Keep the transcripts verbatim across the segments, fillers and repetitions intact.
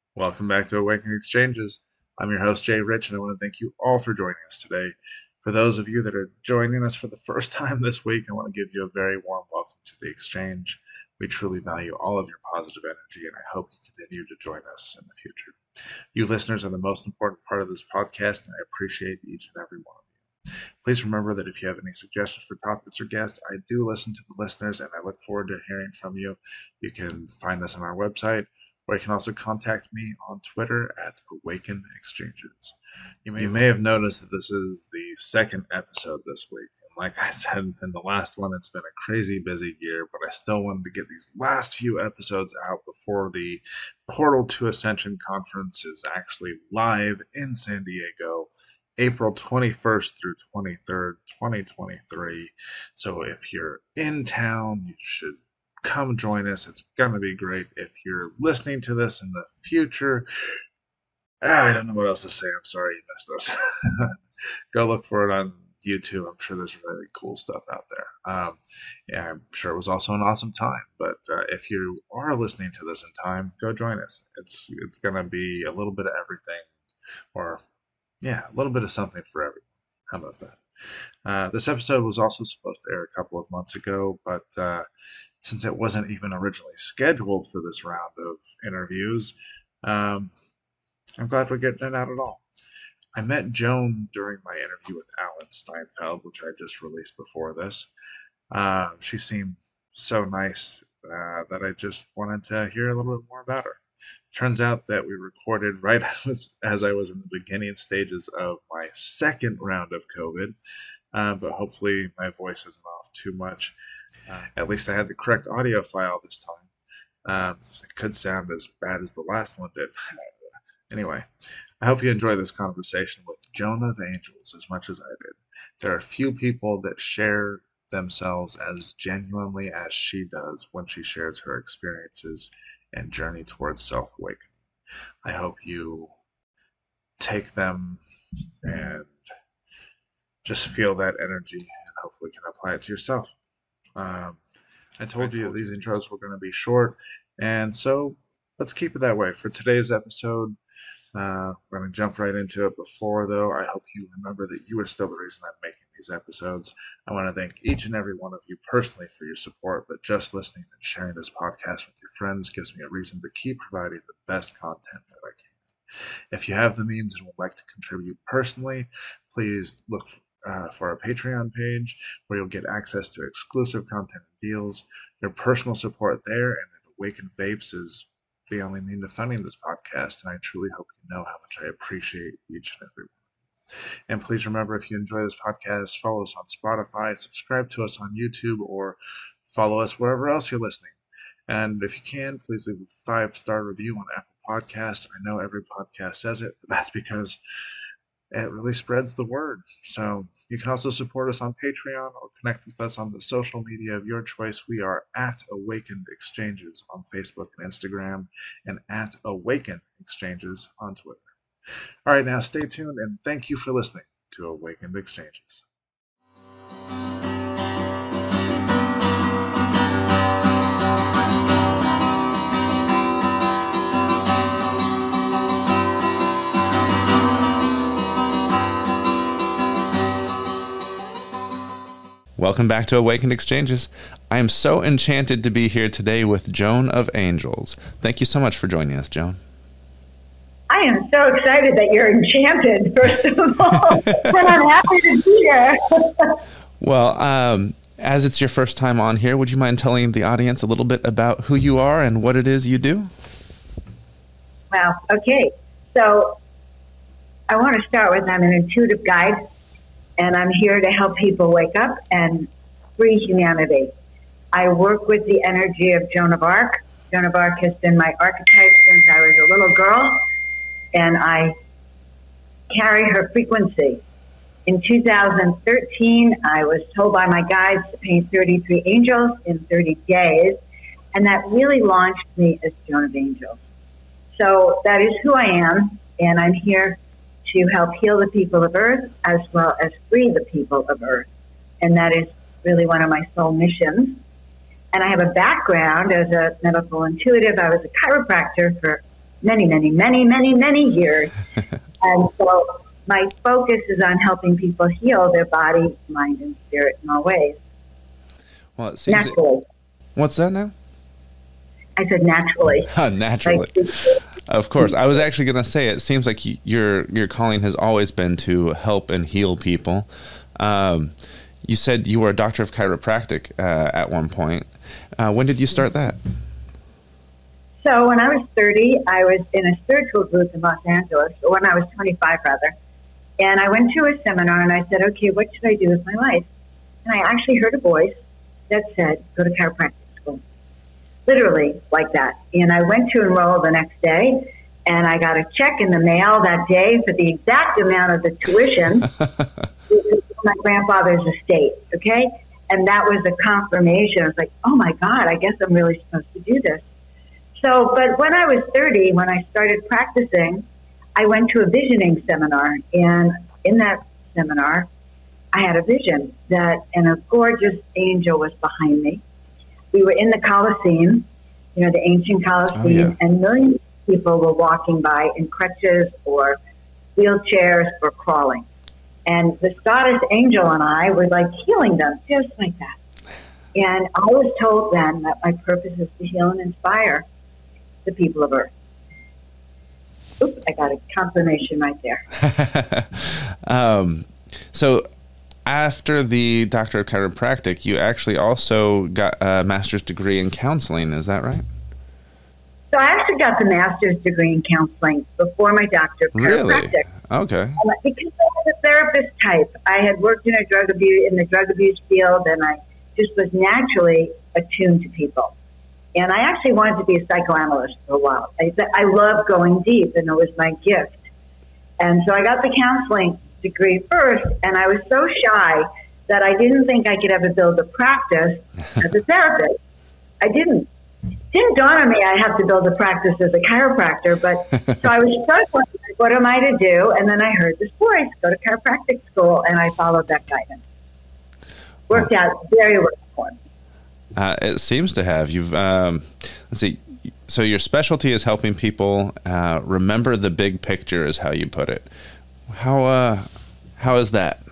Welcome back to Awakening Exchanges. I'm your host, Jay Rich, and I want to thank you all for joining us today. For those of you that are joining us for the first time this week, I want to give you a very warm welcome to the exchange. We truly value all of your positive energy, and I hope you continue to join us in the future. You listeners are the most important part of this podcast, and I appreciate each and every one of you. Please remember that if you have any suggestions for topics or guests, I do listen to the listeners, and I look forward to hearing from you. You can find us on our website, or you can also contact me on Twitter at Awaken Exchanges. You may, you may have noticed that this is the second episode this week. And like I said in the last one, it's been a crazy busy year, but I still wanted to get these last few episodes out before the Portal to Ascension conference is actually live in San Diego, April twenty-first through twenty-third, twenty twenty-three. So if you're in town, you should come join us. It's going to be great. If you're listening to this in the future, I don't know what else to say. I'm sorry you missed us. Go look for it on YouTube. I'm sure there's really cool stuff out there. Um, yeah, I'm sure it was also an awesome time. But uh, if you are listening to this in time, go join us. It's it's going to be a little bit of everything, or yeah, a little bit of something for everyone. How about that? Uh, this episode was also supposed to air a couple of months ago, but uh, since it wasn't even originally scheduled for this round of interviews, um, I'm glad we're getting it out at all. I met Joan during my interview with Alan Steinfeld, which I just released before this. Uh, she seemed so nice uh, that I just wanted to hear a little bit more about her. Turns out that we recorded right as, as I was in the beginning stages of my second round of COVID, uh, but hopefully my voice isn't off too much. Uh, at least I had the correct audio file this time. Um, it could sound as bad as the last one did. Anyway, I hope you enjoy this conversation with Joan of Angels as much as I did. There are few people that share themselves as genuinely as she does when she shares her experiences and journey towards self-awakening. I hope you take them and just feel that energy and hopefully can apply it to yourself. Um, I told you these intros were going to be short, and so let's keep it that way. For today's episode, uh, we're going to jump right into it. Before, though, I hope you remember that you are still the reason I'm making these episodes. I want to thank each and every one of you personally for your support, but just listening and sharing this podcast with your friends gives me a reason to keep providing the best content that I can. If you have the means and would like to contribute personally, please look uh, for our Patreon page where you'll get access to exclusive content and deals. Your personal support there and at Awaken Vapes is the only means of funding this podcast, and I truly hope you know how much I appreciate each and every one. And please remember, if you enjoy this podcast, follow us on Spotify, subscribe to us on YouTube, or follow us wherever else you're listening. And if you can, please leave a five-star review on Apple Podcasts. I know every podcast says it, but that's because it really spreads the word. So you can also support us on Patreon or connect with us on the social media of your choice. We are at Awakened Exchanges on Facebook and Instagram, and at Awaken Exchanges on Twitter. All right, now stay tuned, and thank you for listening to Awakened Exchanges. Welcome back to Awakened Exchanges. I am so enchanted to be here today with Joan of Angels. Thank you so much for joining us, Joan. I am so excited that you're enchanted, first of all, and I'm happy to be here. Well, um, as it's your first time on here, would you mind telling the audience a little bit about who you are and what it is you do? Wow, okay. So I want to start with I'm an intuitive guide, and I'm here to help people wake up and free humanity. I work with the energy of Joan of Arc. Joan of Arc has been my archetype since I was a little girl, and I carry her frequency. In two thousand thirteen, I was told by my guides to paint thirty-three angels in thirty days, and that really launched me as Joan of Angels. So that is who I am, and I'm here to help heal the people of Earth as well as free the people of Earth. And that is really one of my soul missions. And I have a background as a medical intuitive. I was a chiropractor for many, many, many, many, many years. And so my focus is on helping people heal their body, mind, and spirit in all ways. Well, it seems naturally. It, what's that now? I said naturally. Naturally. Like, of course. I was actually going to say, it seems like your your calling has always been to help and heal people. Um, you said you were a doctor of chiropractic uh, at one point. Uh, when did you start that? So when I was thirty, I was in a spiritual group in Los Angeles, or when I was twenty-five rather, and I went to a seminar and I said, okay, what should I do with my life? And I actually heard a voice that said, go to chiropractic school. Literally like that. And I went to enroll the next day, and I got a check in the mail that day for the exact amount of the tuition my grandfather's estate, okay? And that was a confirmation. I was like, oh my God, I guess I'm really supposed to do this. So, but when I was thirty, when I started practicing, I went to a visioning seminar. And in that seminar, I had a vision that, and a gorgeous angel was behind me. We were in the Colosseum, you know, the ancient Colosseum, oh, yeah. and millions of people were walking by in crutches or wheelchairs or crawling. And the goddess angel and I were like healing them just like that. And I was told then that my purpose is to heal and inspire the people of Earth. Oops, I got a confirmation right there. um, so after the Doctor of Chiropractic, you actually also got a master's degree in counseling. Is that right? So I actually got the master's degree in counseling before my Doctor of Chiropractic. Really? Okay. Um, because I was a therapist type. I had worked in a drug abuse in the drug abuse field, and I just was naturally attuned to people. And I actually wanted to be a psychoanalyst for a while. I, I love going deep, and it was my gift. And so I got the counseling degree first, and I was so shy that I didn't think I could ever build a practice as a therapist. I didn't. It didn't dawn on me I have to build a practice as a chiropractor, but so I was struggling. What am I to do? And then I heard this voice, go to chiropractic school, and I followed that guidance. Worked out very well for me. Uh, it seems to have. You've um, let's see. So your specialty is helping people uh, remember the big picture, is how you put it. How uh, how is that?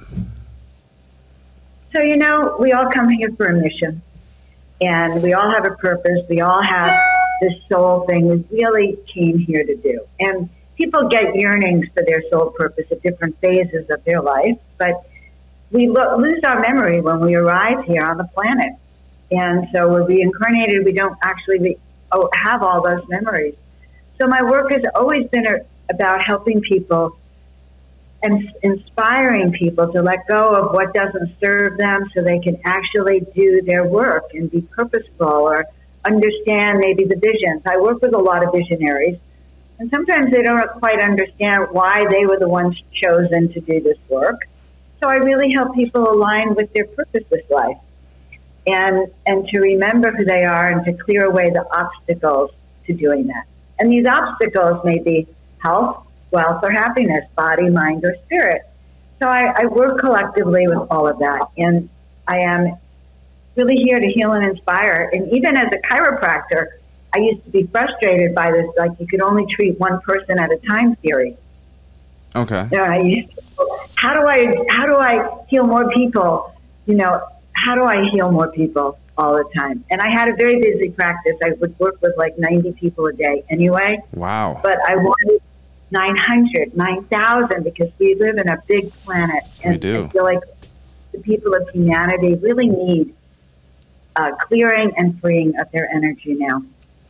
So you know, we all come here for a mission, and we all have a purpose. We all have this soul thing we really came here to do. And people get yearnings for their soul purpose at different phases of their life, but we lo- lose our memory when we arrive here on the planet. And so we're reincarnated, we don't actually re- oh, have all those memories. So my work has always been a, about helping people and inspiring people to let go of what doesn't serve them so they can actually do their work and be purposeful or understand maybe the visions. I work with a lot of visionaries, and sometimes they don't quite understand why they were the ones chosen to do this work. So I really help people align with their purpose with life. And and to remember who they are and to clear away the obstacles to doing that. And these obstacles may be health, wealth, or happiness, body, mind, or spirit. So I, I work collectively with all of that. And I am really here to heal and inspire. And even as a chiropractor, I used to be frustrated by this, like you could only treat one person at a time theory. Okay. You know, I used to, how do I how do I heal more people? You know, how do I heal more people all the time? And I had a very busy practice. I would work with like ninety people a day anyway. Wow. But I wanted nine hundred, nine thousand because we live in a big planet. And we do. I feel like the people of humanity really need uh, clearing and freeing of their energy now.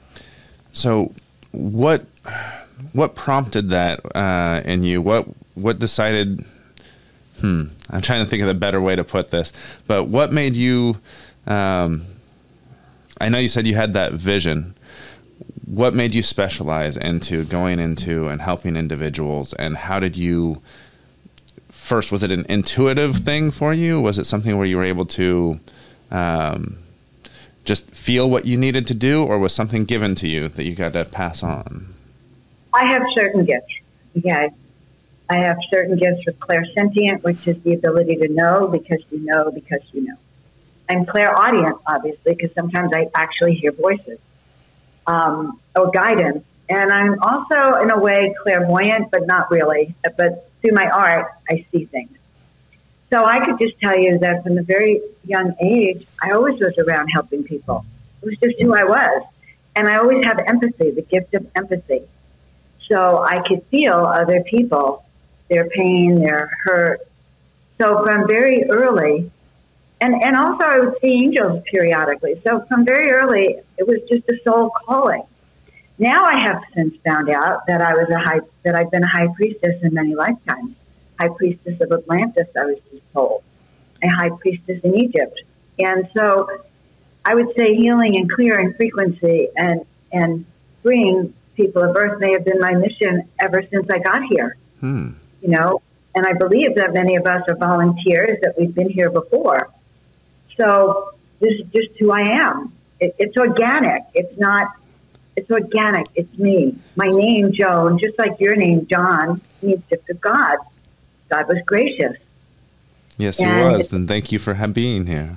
So what what prompted that uh, in you? What what decided... Hmm. I'm trying to think of a better way to put this, but what made you, um, I know you said you had that vision. What made you specialize into going into and helping individuals, and how did you, first, was it an intuitive thing for you? Was it something where you were able to um, just feel what you needed to do, or was something given to you that you got to pass on? I have certain gifts. Yeah. I have certain gifts for clairsentient, which is the ability to know because you know because you know. I'm clairaudient, obviously, because sometimes I actually hear voices. Um, or guidance, And I'm also, in a way, clairvoyant, but not really. But through my art, I see things. So I could just tell you that from a very young age, I always was around helping people. It was just who I was. And I always have empathy, the gift of empathy. So I could feel other people, their pain, their hurt. So from very early, and, and also I would see angels periodically. So from very early, it was just a soul calling. Now I have since found out that I was a high, that I've been a high priestess in many lifetimes. High priestess of Atlantis, I was just told. A high priestess in Egypt. And so I would say healing and clearing frequency and, and freeing people of Earth may have been my mission ever since I got here. Hmm. You know, and I believe that many of us are volunteers, that we've been here before. So this is just who I am. It, it's organic. It's not, it's organic. It's me. My name, Joan, just like your name, John, means gift of God. God was gracious. Yes, he and was. And thank you for being here.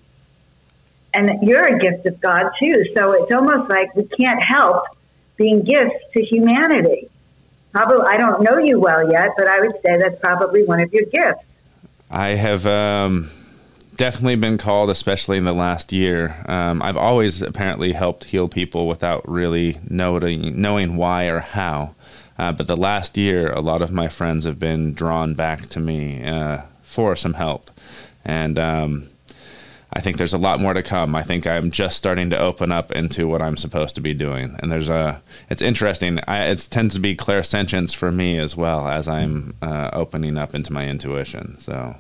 And you're a gift of God, too. So it's almost like we can't help being gifts to humanity. Probably, I don't know you well yet, but I would say that's probably one of your gifts. I have um, definitely been called, especially in the last year. Um, I've always apparently helped heal people without really knowing, knowing why or how. Uh, but the last year, a lot of my friends have been drawn back to me uh, for some help. And um, I think there's a lot more to come. I think I'm just starting to open up into what I'm supposed to be doing. And there's a, it's interesting. I, it tends to be clairsentience for me as well as I'm uh, opening up into my intuition. So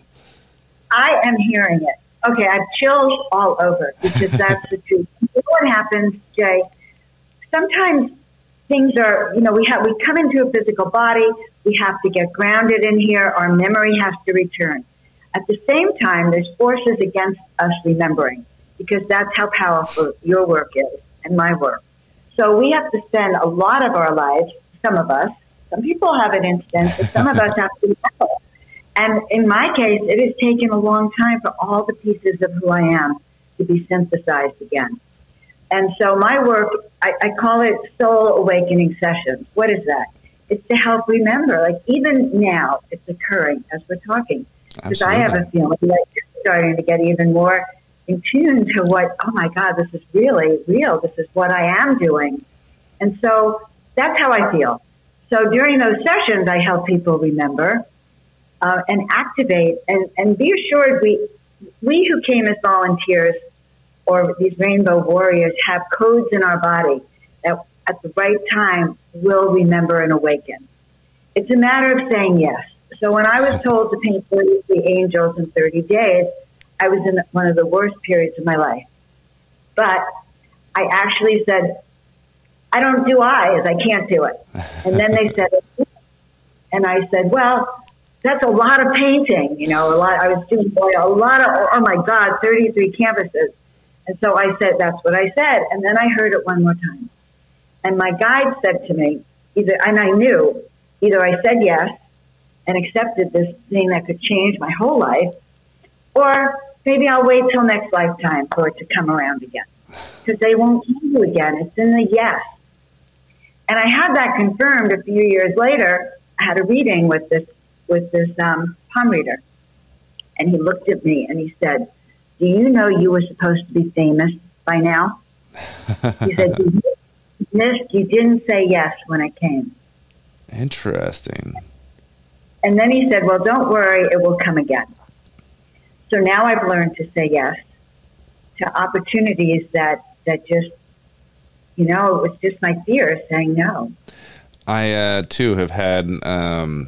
I am hearing it. Okay, I have chills all over because that's the truth. You know what happens, Jay? Sometimes things are, you know, we have, we come into a physical body, we have to get grounded in here, our memory has to return. At the same time, there's forces against us remembering because that's how powerful your work is and my work. So we have to spend a lot of our lives, some of us, some people have an instant, but some of us have to remember. And in my case, it has taken a long time for all the pieces of who I am to be synthesized again. And so my work, I, I call it soul awakening sessions. What is that? It's to help remember, like even now it's occurring as we're talking. Because I have a feeling that you're starting to get even more in tune to what, oh my God, this is really real. This is what I am doing. And so that's how I feel. So during those sessions, I help people remember uh, and activate and, and be assured we, we who came as volunteers or these rainbow warriors have codes in our body that at the right time will remember and awaken. It's a matter of saying yes. So when I was told to paint thirty-three angels in thirty days, I was in one of the worst periods of my life. But I actually said, I don't do eyes. I can't do it. And then they said, and I said, well, that's a lot of painting. You know, a lot. I was doing boy, a lot of, oh my God, thirty-three canvases. And so I said, that's what I said. And then I heard it one more time. And my guide said to me, either, and I knew, either I said yes, and accepted this thing that could change my whole life, or maybe I'll wait till next lifetime for it to come around again. Because they won't hear you again. It's in the yes. And I had that confirmed a few years later. I had a reading with this with this um, palm reader. And he looked at me and he said, do you know you were supposed to be famous by now? He said, you missed, you didn't say yes when I came. Interesting. And then he said, well, don't worry, it will come again. So now I've learned to say yes to opportunities that, that just, you know, it was just my fear saying no. I, uh, too, have had, um,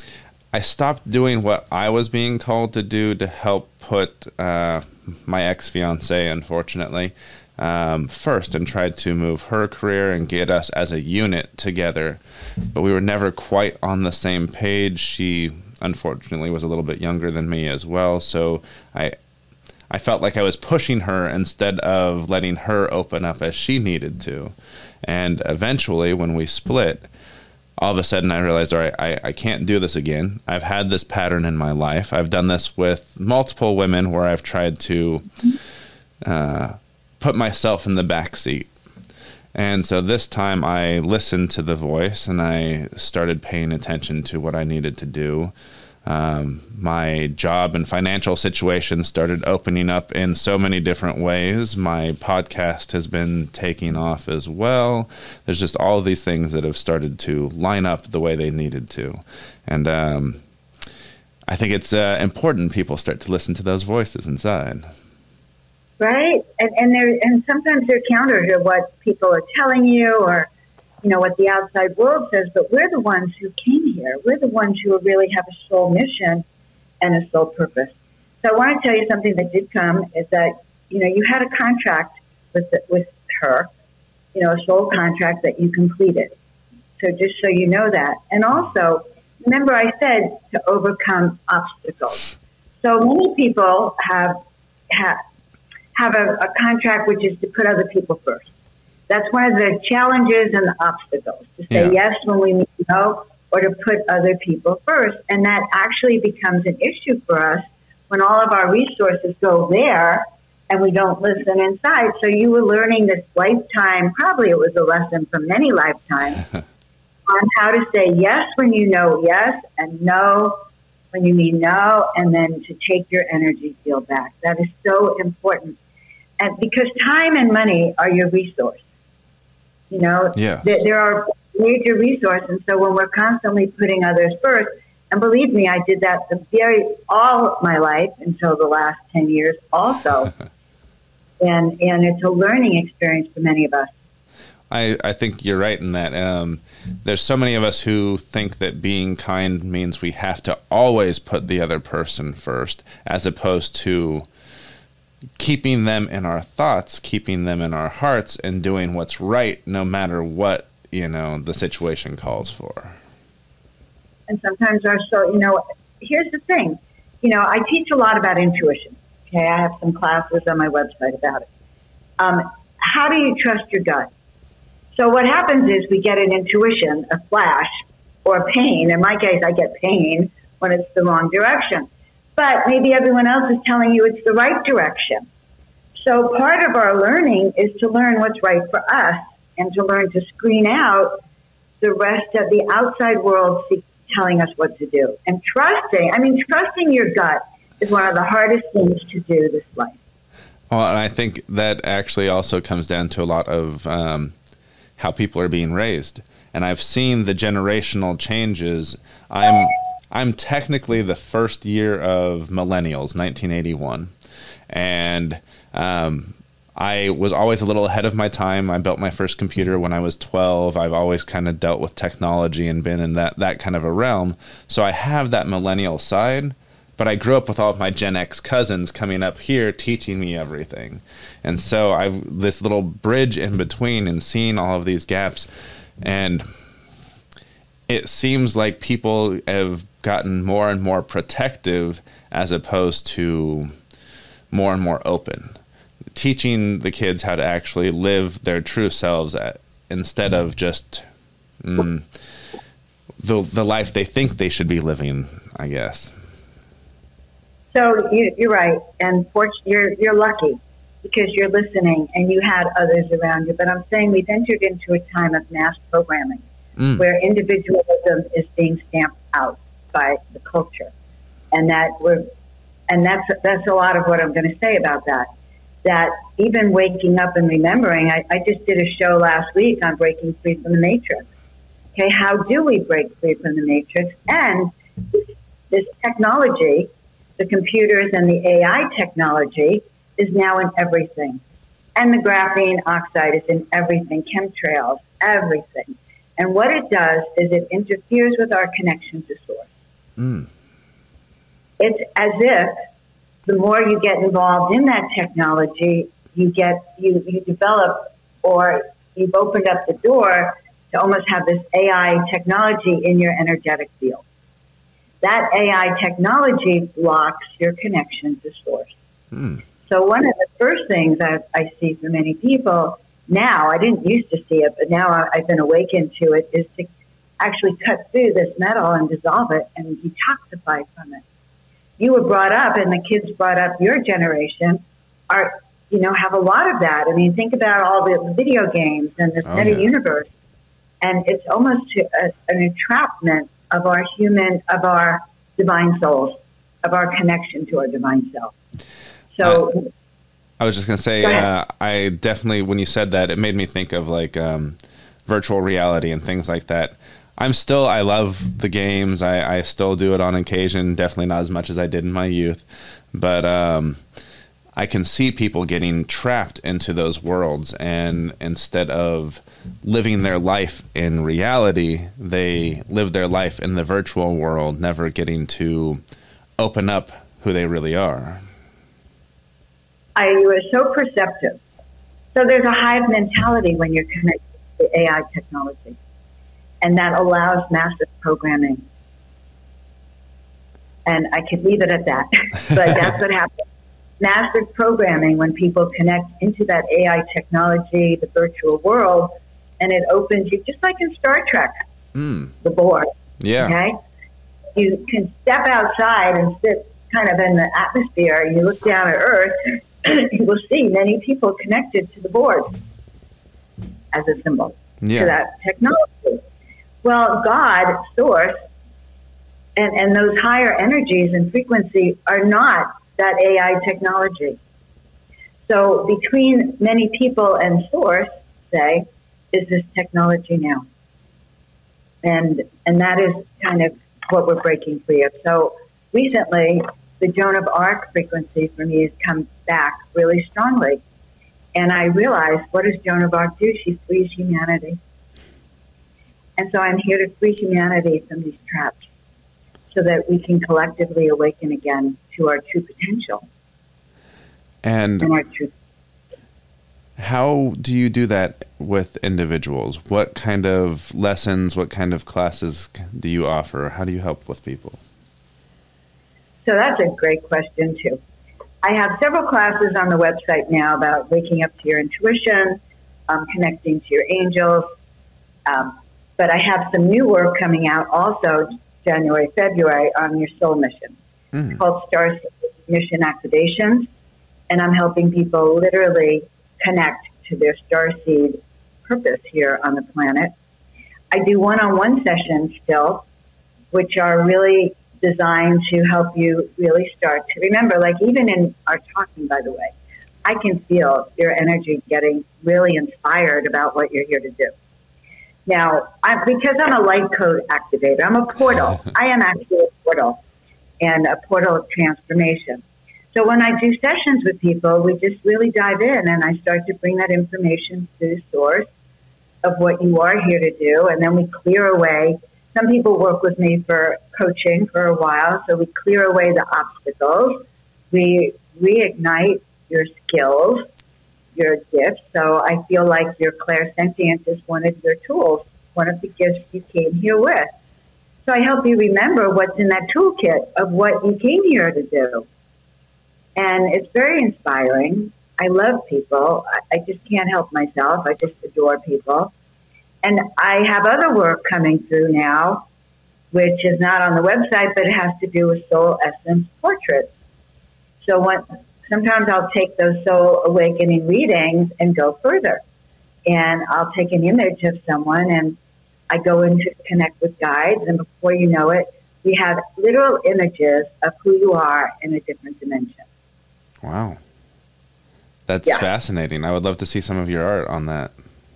I stopped doing what I was being called to do to help put uh, my ex-fiance, unfortunately, um, first and tried to move her career and get us as a unit together. But we were never quite on the same page. She, unfortunately, was a little bit younger than me as well. So I I felt like I was pushing her instead of letting her open up as she needed to. And eventually, when we split, all of a sudden I realized, all right, I, I can't do this again. I've had this pattern in my life. I've done this with multiple women where I've tried to uh, put myself in the back seat. And so this time I listened to the voice and I started paying attention to what I needed to do. Um, my job and financial situation started opening up in so many different ways. My podcast has been taking off as well. There's just all of these things that have started to line up the way they needed to. And um, I think it's uh, important people start to listen to those voices inside. Right. And and they're and sometimes they're counter to what people are telling you or, you know, what the outside world says, but we're the ones who came here. We're the ones who really have a soul mission and a soul purpose. So I want to tell you something that did come is that, you know, you had a contract with the, with her, you know, a soul contract that you completed. So just so you know that. And also, remember I said to overcome obstacles. So many people have have, have a, a contract which is to put other people first. That's one of the challenges and the obstacles, to say yeah. yes when we mean no, or to put other people first. And that actually becomes an issue for us when all of our resources go there and we don't listen inside. So you were learning this lifetime, probably it was a lesson from many lifetimes, on how to say yes when you know yes and no when you mean no, and then to take your energy field back. That is so important. And because time and money are your resource. You know, yes. th- there are major resources. And so when we're constantly putting others first, and believe me, I did that the very all my life until the last ten years also. and and it's a learning experience for many of us. I, I think you're right in that. Um, there's so many of us who think that being kind means we have to always put the other person first, as opposed to keeping them in our thoughts, keeping them in our hearts, and doing what's right no matter what, you know, the situation calls for. And sometimes our soul, you know, here's the thing. You know, I teach a lot about intuition. Okay, I have some classes on my website about it. Um, how do you trust your gut? So what happens is we get an intuition, a flash, or pain. In my case, I get pain when it's the wrong direction. But maybe everyone else is telling you it's the right direction. So part of our learning is to learn what's right for us and to learn to screen out the rest of the outside world telling us what to do. And trusting, I mean, trusting your gut is one of the hardest things to do this life. Well, and I think that actually also comes down to a lot of um, how people are being raised. And I've seen the generational changes. I'm I'm technically the first year of millennials, nineteen eighty-one. And um, I was always a little ahead of my time. I built my first computer when I was twelve. I've always kind of dealt with technology and been in that, that kind of a realm. So I have that millennial side, but I grew up with all of my Gen X cousins coming up here teaching me everything. And so I've this little bridge in between and seeing all of these gaps. And it seems like people have gotten more and more protective as opposed to more and more open. Teaching the kids how to actually live their true selves at, instead of just mm, the the life they think they should be living, I guess. So you, you're right, and you're you're lucky because you're listening and you had others around you. But I'm saying we've entered into a time of mass programming mm. where individualism is being stamped out by the culture, and that we're, and that's that's a lot of what I'm going to say about that. That even waking up and remembering, I, I just did a show last week on breaking free from the matrix. Okay, how do we break free from the matrix? And this, this technology, the computers and the A I technology, is now in everything, and the graphene oxide is in everything, chemtrails, everything. And what it does is it interferes with our connection to source. Mm. It's as if the more you get involved in that technology, you get you, you develop, or you've opened up the door to almost have this A I technology in your energetic field. That A I technology blocks your connection to source. Mm. So one of the first things I, I see for many people now, I didn't used to see it, but now I, I've been awakened to it, is to actually cut through this metal and dissolve it and detoxify from it. You were brought up, and the kids brought up your generation are you know, have a lot of that. I mean, think about all the video games and this Oh, meta yeah. universe, and it's almost a, an entrapment of our human, of our divine souls, of our connection to our divine self. So, Uh, I was just going to say, Go ahead. uh, I definitely, when you said that, it made me think of like um, virtual reality and things like that. I'm still, I love the games. I, I still do it on occasion, definitely not as much as I did in my youth. But um, I can see people getting trapped into those worlds. And instead of living their life in reality, they live their life in the virtual world, never getting to open up who they really are. I was so perceptive. So there's a hive mentality when you're connected to A I technology, and that allows massive programming. And I could leave it at that, but that's what happens. Massive programming when people connect into that A I technology, the virtual world, and it opens you, just like in Star Trek, Mm, the board. yeah. Okay? You can step outside and sit kind of in the atmosphere, and you look down at Earth, you will see many people connected to the board as a symbol Yeah. to that technology. Well, God, Source, and, and those higher energies and frequency are not that A I technology. So between many people and Source, say, is this technology now. And and that is kind of what we're breaking free of. So recently, the Joan of Arc frequency for me has come back really strongly. And I realized, what does Joan of Arc do? She frees humanity. And so I'm here to free humanity from these traps so that we can collectively awaken again to our true potential And and our true. how do you do that with individuals? What kind of lessons, what kind of classes do you offer? How do you help with people? So that's a great question, too. I have several classes on the website now about waking up to your intuition, um, connecting to your angels. Um, but I have some new work coming out also January, February on your soul mission. Mm. It's called Star Mission Activations. And I'm helping people literally connect to their starseed purpose here on the planet. I do one-on-one sessions still, which are really designed to help you really start to remember, like even in our talking, by the way, I can feel your energy getting really inspired about what you're here to do. Now, I, because I'm a light code activator, I'm a portal. I am actually a portal and a portal of transformation. So when I do sessions with people, we just really dive in and I start to bring that information to the source of what you are here to do. And then we clear away. Some people work with me for coaching for a while. So we clear away the obstacles. We reignite your skills, your gifts. So I feel like your clairsentience is one of your tools, one of the gifts you came here with. So I help you remember what's in that toolkit of what you came here to do. And it's very inspiring. I love people. I just can't help myself. I just adore people. And I have other work coming through now, which is not on the website, but it has to do with soul essence portraits. So when, sometimes I'll take those soul awakening readings and go further. And I'll take an image of someone and I go in to connect with guides. And before you know it, we have literal images of who you are in a different dimension. Wow. That's Yeah. fascinating. I would love to see some of your art on that.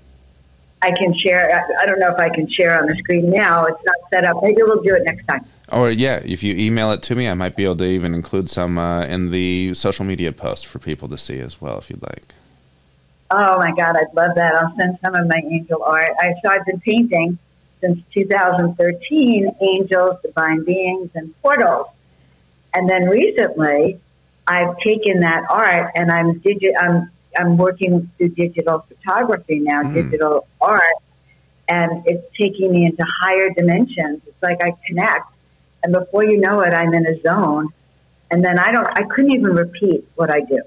I can share. I- I don't know if I can share on the screen now. It's not set up. Maybe we'll do it next time. Or yeah, if you email it to me, I might be able to even include some uh, in the social media post for people to see as well, if you'd like. Oh my God, I'd love that. I'll send some of my angel art. I, so I've been painting since two thousand thirteen, angels, divine beings, and portals. And then recently, I've taken that art and I'm digi- I'm I'm working through digital photography now, Mm. digital art, and it's taking me into higher dimensions. It's like I connect, and before you know it, I'm in a zone, and then I don't, I couldn't even repeat what I do.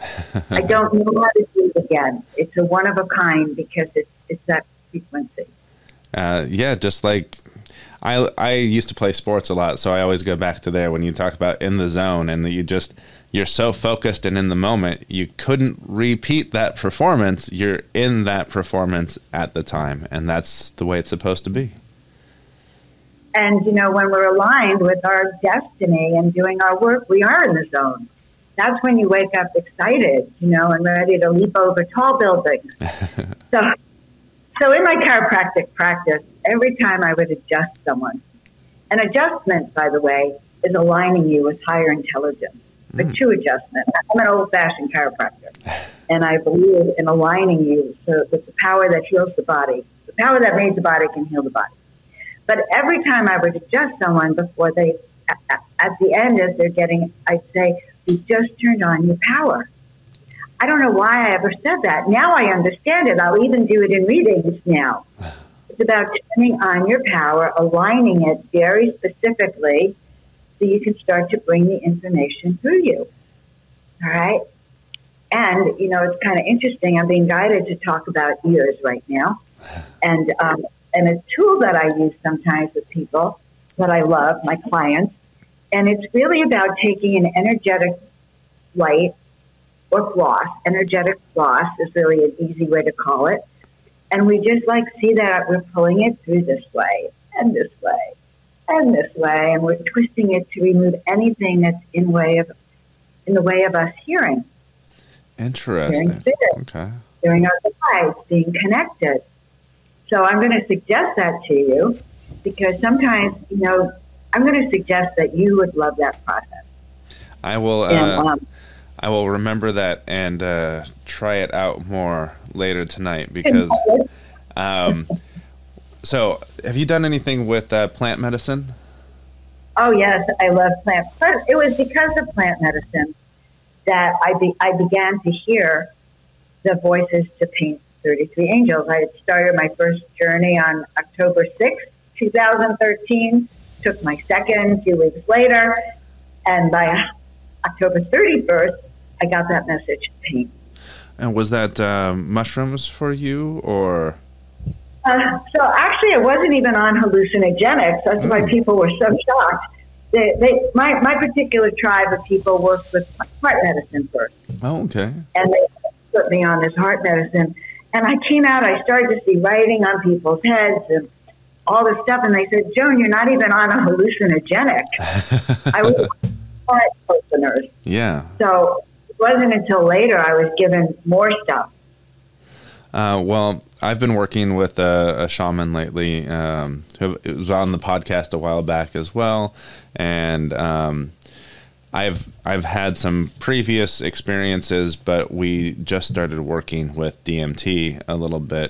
I don't know how to do it again. It's a one of a kind because it's it's that frequency. Uh, yeah, just like I, I used to play sports a lot, so I always go back to there when you talk about in the zone and you just, you're so focused and in the moment, you couldn't repeat that performance. You're in that performance at the time, and that's the way it's supposed to be. And, you know, when we're aligned with our destiny and doing our work, we are in the zone. That's when you wake up excited, you know, and ready to leap over tall buildings. so, so in my chiropractic practice, every time I would adjust someone, an adjustment, by the way, is aligning you with higher intelligence. A mm. true adjustment. I'm an old-fashioned chiropractor, and I believe in aligning you so with the power that heals the body. The power that made the body can heal the body. But every time I would adjust someone before they, at the end, as they're getting, I'd say, "You just turned on your power." I don't know why I ever said that. Now I understand it. I'll even do it in readings now. It's about turning on your power, aligning it very specifically so you can start to bring the information through you. All right? And, you know, it's kind of interesting. I'm being guided to talk about ears right now. And, um, and a tool that I use sometimes with people that I love, my clients, and it's really about taking an energetic light or floss. Energetic floss is really an easy way to call it. And we just like see that we're pulling it through this way and this way and this way, and we're twisting it to remove anything that's in way of in the way of us hearing. Interesting. Hearing spirit, okay. Hearing our guides, being connected. So I'm going to suggest that to you because sometimes, you know, I'm going to suggest that you would love that process. I will. Uh, and, um, I will remember that and uh, try it out more later tonight because. Um, so, have you done anything with uh, plant medicine? Oh yes, I love plant. It was because of plant medicine that I be, I began to hear the voices to paint thirty-three angels. I had started my first journey on October sixth, two thousand thirteen. Took my second a few weeks later, and by October thirty-first, I got that message to paint. And was that um, mushrooms for you, or? Uh, so actually, it wasn't even on hallucinogenics. That's mm. why people were so shocked. They, they, my, my particular tribe of people worked with heart medicine first. Oh, okay. And they put me on this heart medicine. And I came out, I started to see writing on people's heads and all this stuff. And they said, "Joan, you're not even on a hallucinogenic." I was heart listeners. Yeah. So it wasn't until later I was given more stuff. Uh, well, I've been working with a, a shaman lately um, who was on the podcast a while back as well, and um, I've I've had some previous experiences, but we just started working with D M T a little bit,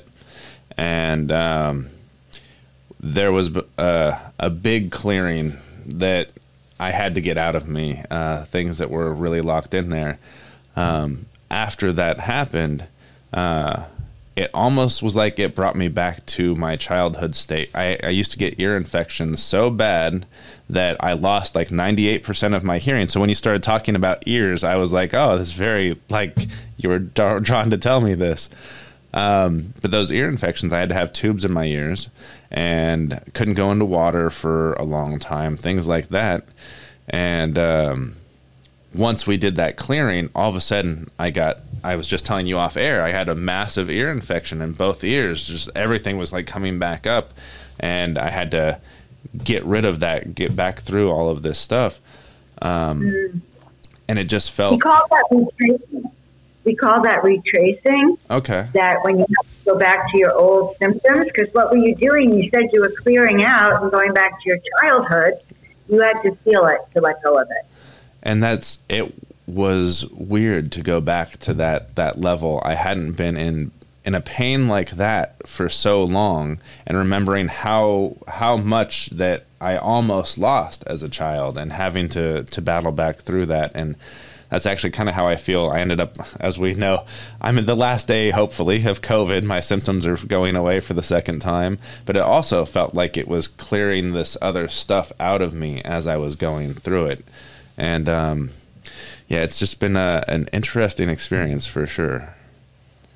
and um, there was a, a big clearing that I had to get out of me, uh, things that were really locked in there. Um, after that happened, uh, it almost was like it brought me back to my childhood state. I, I used to get ear infections so bad that I lost like ninety-eight percent of my hearing. So when you started talking about ears, I was like, oh, this is very, like, you were d- drawn to tell me this. Um, but those ear infections, I had to have tubes in my ears and couldn't go into water for a long time, things like that. And um, once we did that clearing, all of a sudden I got, I was just telling you off air, I had a massive ear infection in both ears. Just everything was like coming back up, and I had to get rid of that, get back through all of this stuff. Um, mm. And it just felt... We call that retracing. We call that retracing. Okay. That when you have to go back to your old symptoms, because what were you doing? You said you were clearing out and going back to your childhood. You had to feel it to let go of it. And that's, it was weird to go back to that, that level. I hadn't been in, in a pain like that for so long, and remembering how, how much that I almost lost as a child and having to, to battle back through that. And that's actually kind of how I feel. I ended up, as we know, I'm in the last day, hopefully, of COVID. My symptoms are going away for the second time, but it also felt like it was clearing this other stuff out of me as I was going through it. And, um, yeah, it's just been a, an interesting experience for sure.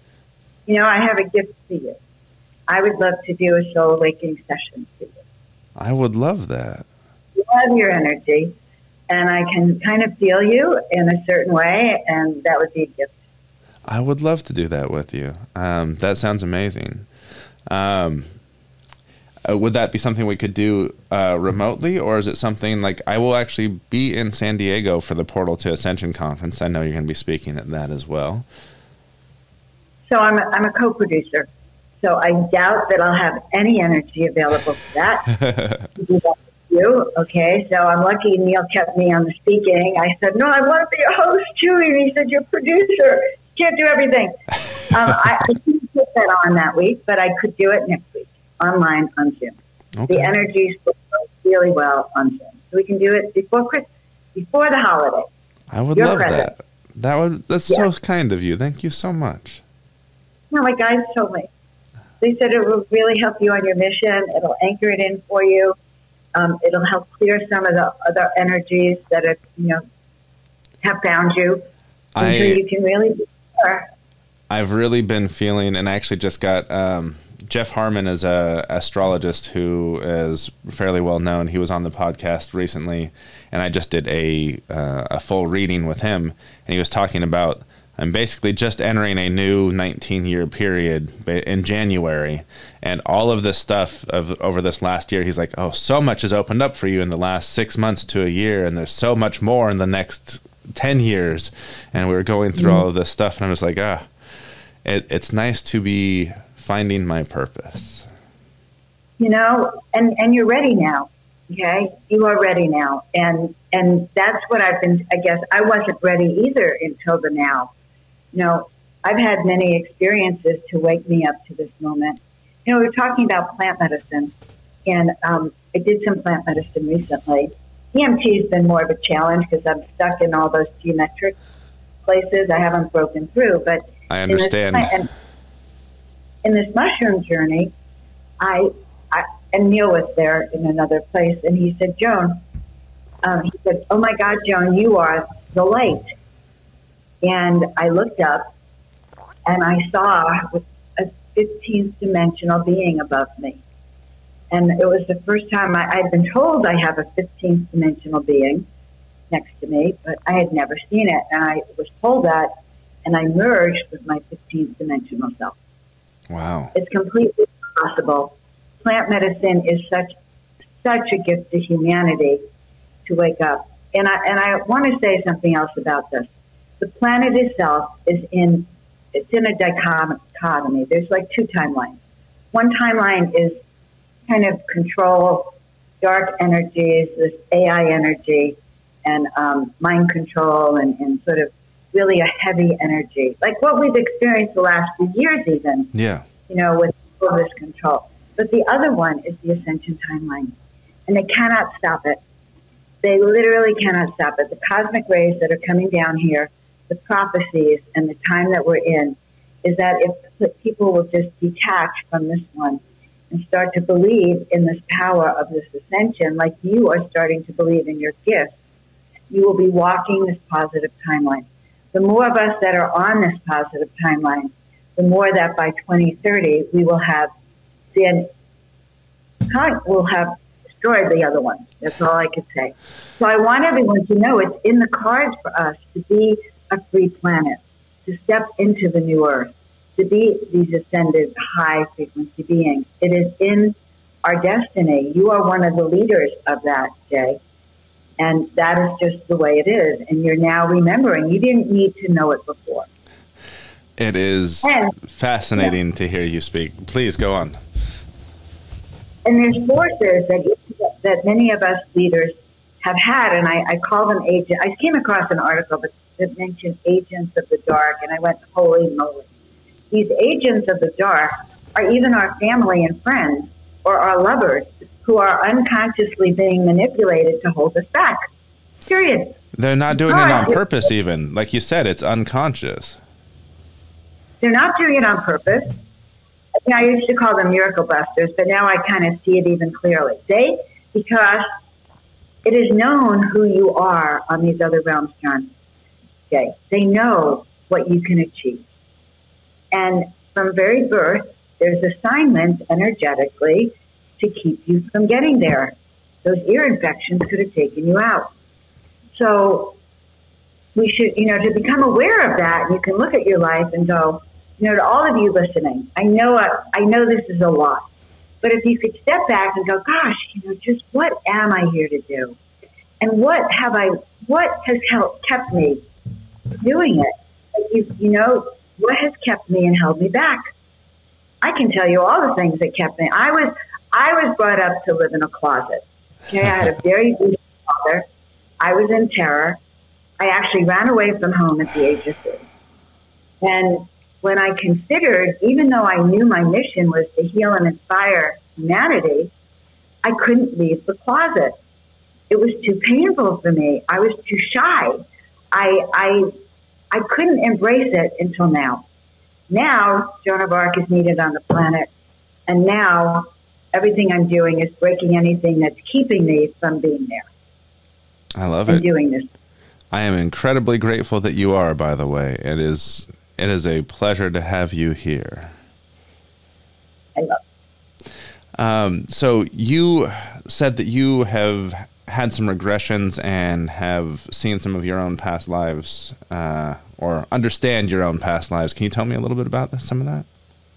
You know, I have a gift for you. I would love to do a soul awakening session for you. I would love that. Love your energy. And I can kind of feel you in a certain way, and that would be a gift. I would love to do that with you. Um, that sounds amazing. Um, uh, would that be something we could do uh, remotely, or is it something like I will actually be in San Diego for the Portal to Ascension conference? I know you're going to be speaking at that as well. So I'm a, I'm a co-producer. So I doubt that I'll have any energy available for that. You okay? So I'm lucky Neil kept me on the speaking. I said, no, I want to be a host too. And he said, you're a producer. You can't do everything. um, I, I couldn't put that on that week, but I could do it next week online on Zoom. Okay. The energies work really well on Zoom. So we can do it before Christmas, before the holiday. I would Your love present. that. That would. That's Yeah. so kind of you. Thank you so much. No, my guides told me. They said it will really help you on your mission. It'll anchor it in for you. Um, it'll help clear some of the other energies that have, you know, have found you. I, until you can really be sure. I've really been feeling, and I actually just got um, Jeff Harmon is a astrologist who is fairly well known. He was on the podcast recently, and I just did a uh, a full reading with him, and he was talking about I'm basically just entering a new nineteen-year period in January, and all of this stuff of over this last year, he's like, oh, so much has opened up for you in the last six months to a year, and there's so much more in the next ten years, and we were going through mm-hmm. all of this stuff, and I was like, ah, it, it's nice to be finding my purpose. You know, and, and you're ready now, okay? You are ready now, and and that's what I've been, I guess, I wasn't ready either until the now. You know, I've had many experiences to wake me up to this moment. You know, we were talking about plant medicine, and um, I did some plant medicine recently. E M T has been more of a challenge because I'm stuck in all those geometric places. I haven't broken through, but I understand. In this, plant, in this mushroom journey, I, I and Neil was there in another place, and he said, Joan, um, he said, oh my God, Joan, you are the light. And I looked up, and I saw a fifteenth dimensional being above me. And it was the first time I, I'd been told I have a fifteenth dimensional being next to me, but I had never seen it. And I was told that, and I merged with my fifteenth dimensional self. Wow. It's completely possible. Plant medicine is such such a gift to humanity to wake up. And I and I want to say something else about this. The planet itself is in, it's in a dichotomy. There's like two timelines. One timeline is kind of control, dark energies, this A I energy, and um, mind control, and, and sort of really a heavy energy, like what we've experienced the last few years even, yeah, you know, with all this control. But the other one is the ascension timeline, and they cannot stop it. They literally cannot stop it. The cosmic rays that are coming down here, the prophecies and the time that we're in, is that if people will just detach from this one and start to believe in this power of this ascension, like you are starting to believe in your gifts, you will be walking this positive timeline. The more of us that are on this positive timeline, the more that by twenty thirty we will have been, we'll have destroyed the other ones. That's all I could say. So I want everyone to know it's in the cards for us to be a free planet, to step into the new earth, to be these ascended high frequency beings. It is in our destiny. You are one of the leaders of that, Jay. And that is just the way it is. And you're now remembering. You didn't need to know it before. It is and, fascinating yeah. to hear you speak. Please go on. And there's forces that that many of us leaders have had, and I, I call them agents. I came across an article that, that mentioned agents of the dark, and I went, holy moly. These agents of the dark are even our family and friends or our lovers who are unconsciously being manipulated to hold us back. Period. They're not doing it on purpose even. Like you said, it's unconscious. They're not doing it on purpose. I used to call them miracle busters, but now I kind of see it even clearly. They, because it is known who you are on these other realms, John. Okay. They know what you can achieve. And from very birth, there's assignments energetically to keep you from getting there. Those ear infections could have taken you out. So we should, you know, to become aware of that, you can look at your life and go, you know, to all of you listening, I know, I, I know this is a lot, but if you could step back and go, gosh, you know, just what am I here to do? And what have I, what has helped, kept me doing it? You, you know, what has kept me and held me back? I can tell you all the things that kept me. I was, I was brought up to live in a closet. Okay, I had a very good father. I was in terror. I actually ran away from home at the age of three. And when I considered, even though I knew my mission was to heal and inspire humanity, I couldn't leave the closet. It was too painful for me. I was too shy. I, I, I couldn't embrace it until now. Now, Joan of Arc is needed on the planet. And now, everything I'm doing is breaking anything that's keeping me from being there. I love and it. Doing this. I am incredibly grateful that you are, by the way. It is it is a pleasure to have you here. I love it. Um, so you said that you have had some regressions and have seen some of your own past lives, uh, or understand your own past lives. Can you tell me a little bit about this, some of that?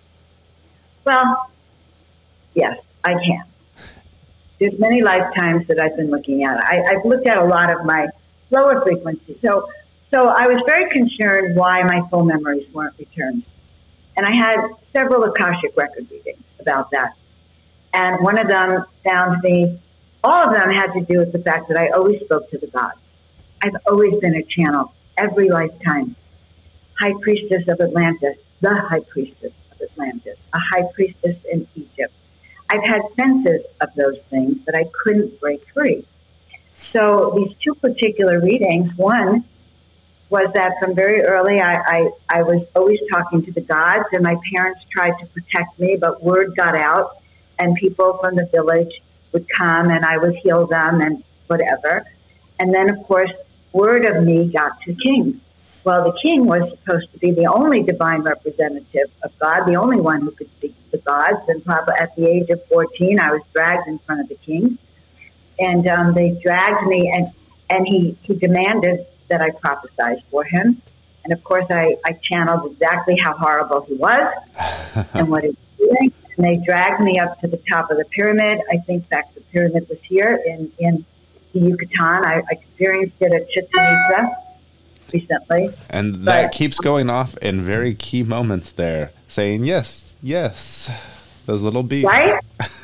Well, yes, I can. There's many lifetimes that I've been looking at. I, I've looked at a lot of my lower frequencies. So, so I was very concerned why my full memories weren't returned. And I had several Akashic record readings about that. And one of them found me, all of them had to do with the fact that I always spoke to the gods. I've always been a channel, every lifetime. High priestess of Atlantis, the high priestess of Atlantis, a high priestess in Egypt. I've had senses of those things, but I couldn't break free. So these two particular readings, one was that from very early, I, I, I was always talking to the gods, and my parents tried to protect me, but word got out, and people from the village would come, and I would heal them and whatever. And then, of course, word of me got to king. Well, the king was supposed to be the only divine representative of God, the only one who could speak to the gods. And probably at the age of fourteen, I was dragged in front of the king. And um, they dragged me, and, and he, he demanded that I prophesize for him. And, of course, I, I channeled exactly how horrible he was and what he was doing. And they dragged me up to the top of the pyramid. I think back the pyramid was here in, in the Yucatan. I, I experienced it at Chichen Itza recently. And that but, keeps going off in very key moments there, saying, yes, yes, those little beats. Right?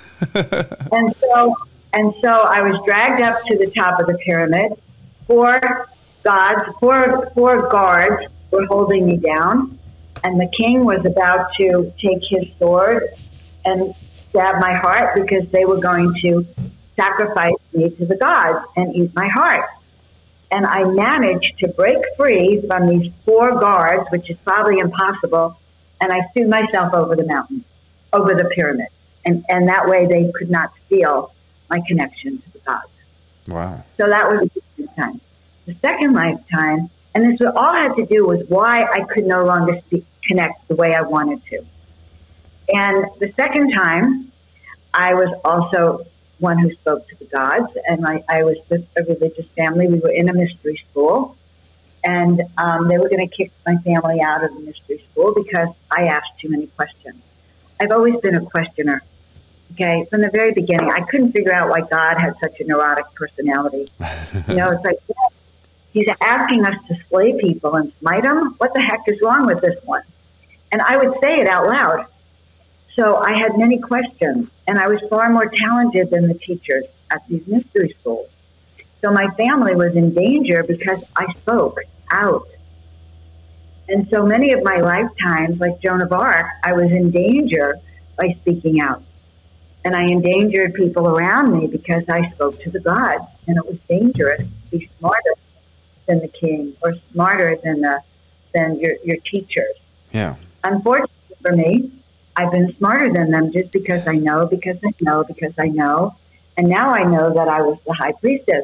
and so and so I was dragged up to the top of the pyramid. Four gods, four, four guards were holding me down. And the king was about to take his sword and stab my heart because they were going to sacrifice me to the gods and eat my heart. And I managed to break free from these four guards, which is probably impossible. And I threw myself over the mountain, over the pyramid. And, and that way they could not steal my connection to the gods. Wow. So that was the first time. The second lifetime, and this all had to do with why I could no longer speak, connect the way I wanted to. And the second time, I was also one who spoke to the gods, and I, I was with a religious family. We were in a mystery school, and um, they were going to kick my family out of the mystery school because I asked too many questions. I've always been a questioner, okay? From the very beginning, I couldn't figure out why God had such a neurotic personality. You know, it's like, yeah, he's asking us to slay people and smite them? What the heck is wrong with this one? And I would say it out loud. So I had many questions, and I was far more talented than the teachers at these mystery schools. So my family was in danger because I spoke out. And so many of my lifetimes, like Joan of Arc, I was in danger by speaking out. And I endangered people around me because I spoke to the gods, and it was dangerous to be smarter than the king or smarter than the than your, your teachers. Yeah. Unfortunately for me, I've been smarter than them just because I know, because I know, because I know. And now I know that I was the high priestess.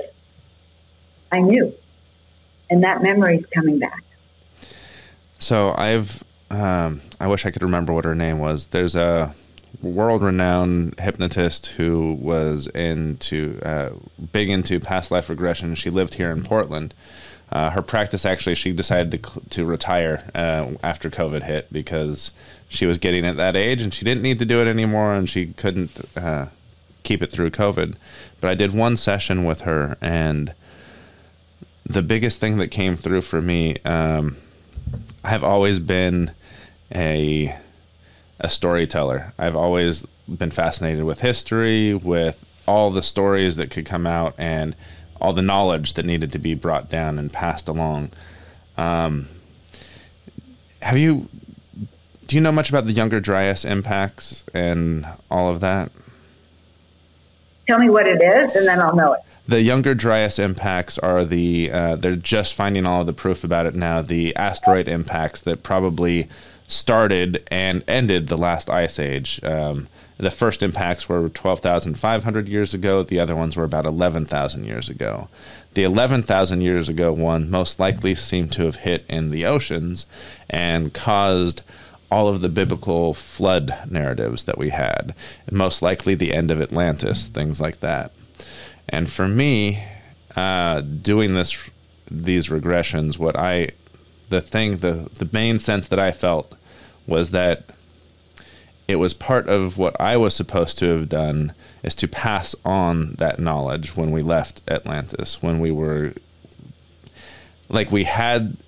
I knew. And that memory is coming back. So I've, um, I wish I could remember what her name was. There's a world-renowned hypnotist who was into uh, big into past life regression. She lived here in Portland. Uh, her practice, actually, she decided to to retire uh, after COVID hit because she was getting at that age and she didn't need to do it anymore, and she couldn't uh, keep it through COVID. But I did one session with her, and the biggest thing that came through for me, um, I've always been a a storyteller. I've always been fascinated with history, with all the stories that could come out, and all the knowledge that needed to be brought down and passed along. Um, have you, do you know much about the Younger Dryas impacts and all of that? Tell me what it is, and then I'll know it. The Younger Dryas impacts are the, uh, they're just finding all of the proof about it now, the asteroid impacts that probably started and ended the last ice age. Um, the first impacts were twelve thousand five hundred years ago. The other ones were about eleven thousand years ago. The eleven thousand years ago one most likely seemed to have hit in the oceans and caused all of the biblical flood narratives that we had, most likely the end of Atlantis, things like that. And for me, uh, doing this, these regressions, what I, the thing, the, the main sense that I felt was that it was part of what I was supposed to have done is to pass on that knowledge when we left Atlantis, when we were, like we had,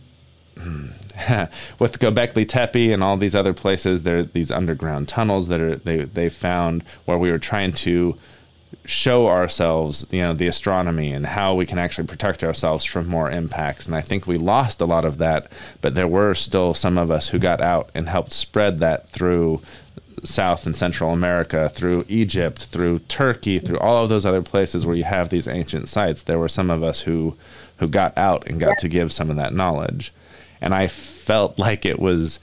with Göbekli Tepe and all these other places, there are these underground tunnels that are they they found where we were trying to show ourselves, you know, the astronomy and how we can actually protect ourselves from more impacts. And I think we lost a lot of that, but there were still some of us who got out and helped spread that through South and Central America, through Egypt, through Turkey, through all of those other places where you have these ancient sites. There were some of us who, who got out and got to give some of that knowledge. And I felt like it was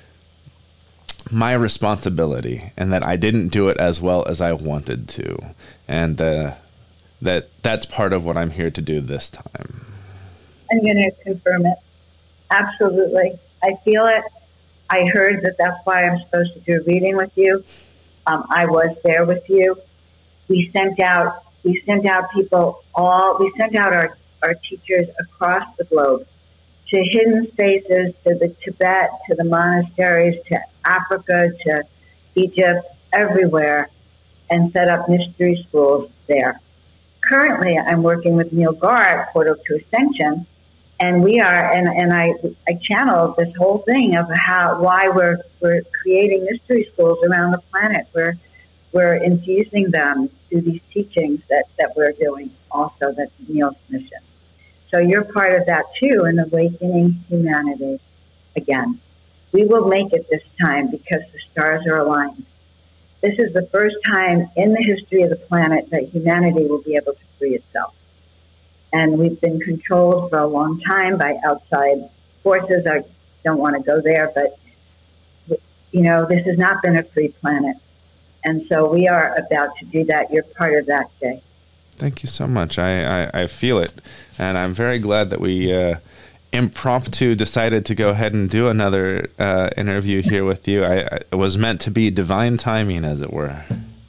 my responsibility and that I didn't do it as well as I wanted to. And uh, that that's part of what I'm here to do this time. I'm going to confirm it. Absolutely. I feel it. I heard that that's why I'm supposed to do a reading with you. Um, I was there with you. We sent out, we sent out people all, we sent out our, our teachers across the globe to hidden spaces, to the Tibet, to the monasteries, to Africa, to Egypt, everywhere, and set up mystery schools there. Currently, I'm working with Neil Gar at Portal to Ascension, and we are, and, and I, I channeled this whole thing of how, why we're, we're creating mystery schools around the planet. We're, we're infusing them through these teachings that, that we're doing also, that's Neil's mission. So you're part of that too, in awakening humanity again. We will make it this time because the stars are aligned. This is the first time in the history of the planet that humanity will be able to free itself. And we've been controlled for a long time by outside forces. I don't want to go there, but, you know, this has not been a free planet. And so we are about to do that. You're part of that day. Thank you so much. I, I, I feel it. And I'm very glad that we uh, impromptu decided to go ahead and do another uh, interview here with you. I, I, it was meant to be divine timing, as it were.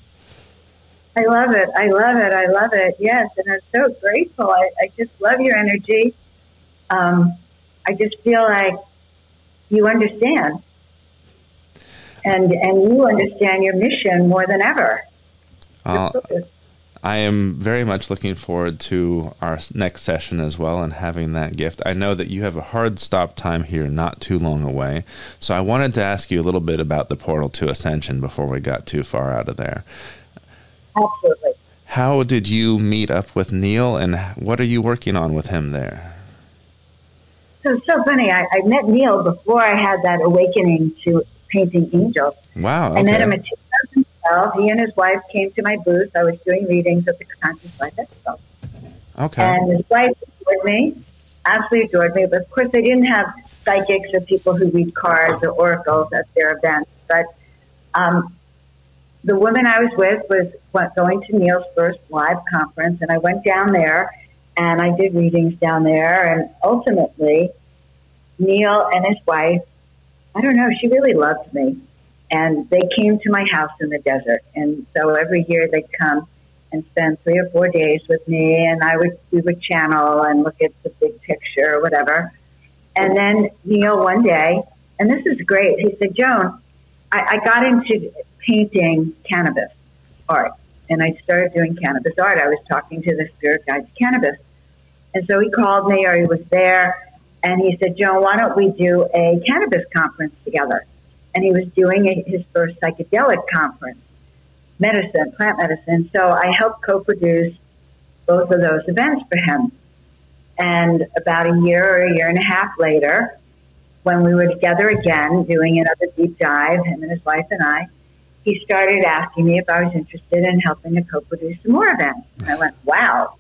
I love it. I love it. I love it. Yes. And I'm so grateful. I, I just love your energy. Um, I just feel like you understand. And, and you understand your mission more than ever. Uh, I am very much looking forward to our next session as well and having that gift. I know that you have a hard stop time here not too long away, so I wanted to ask you a little bit about the Portal to Ascension before we got too far out of there. Absolutely. How did you meet up with Neil, and what are you working on with him there? So it's so funny. I, I met Neil before I had that awakening to painting angels. Wow. Okay. I met him in two thousand twelve. He and his wife came to my booth. I was doing readings at the Conscious Life Expo. Okay. And his wife adored me, absolutely adored me. But of course, they didn't have psychics or people who read cards or oracles at their events. But um, the woman I was with was going to Neil's first live conference, and I went down there and I did readings down there. And ultimately, Neil and his wife, I don't know, she really loved me. And they came to my house in the desert. And so every year they'd come and spend three or four days with me, and I would we would channel and look at the big picture or whatever. And then Neil one day, and this is great, he said, Joan, I, I got into painting cannabis art, and I started doing cannabis art. I was talking to the spirit guides cannabis. And so he called me, or he was there, and he said, Joan, why don't we do a cannabis conference together? And he was doing a, his first psychedelic conference, medicine, plant medicine. So I helped co-produce both of those events for him. And about a year or a year and a half later, when we were together again, doing another deep dive, him and his wife and I, he started asking me if I was interested in helping to co-produce some more events. And I went, wow.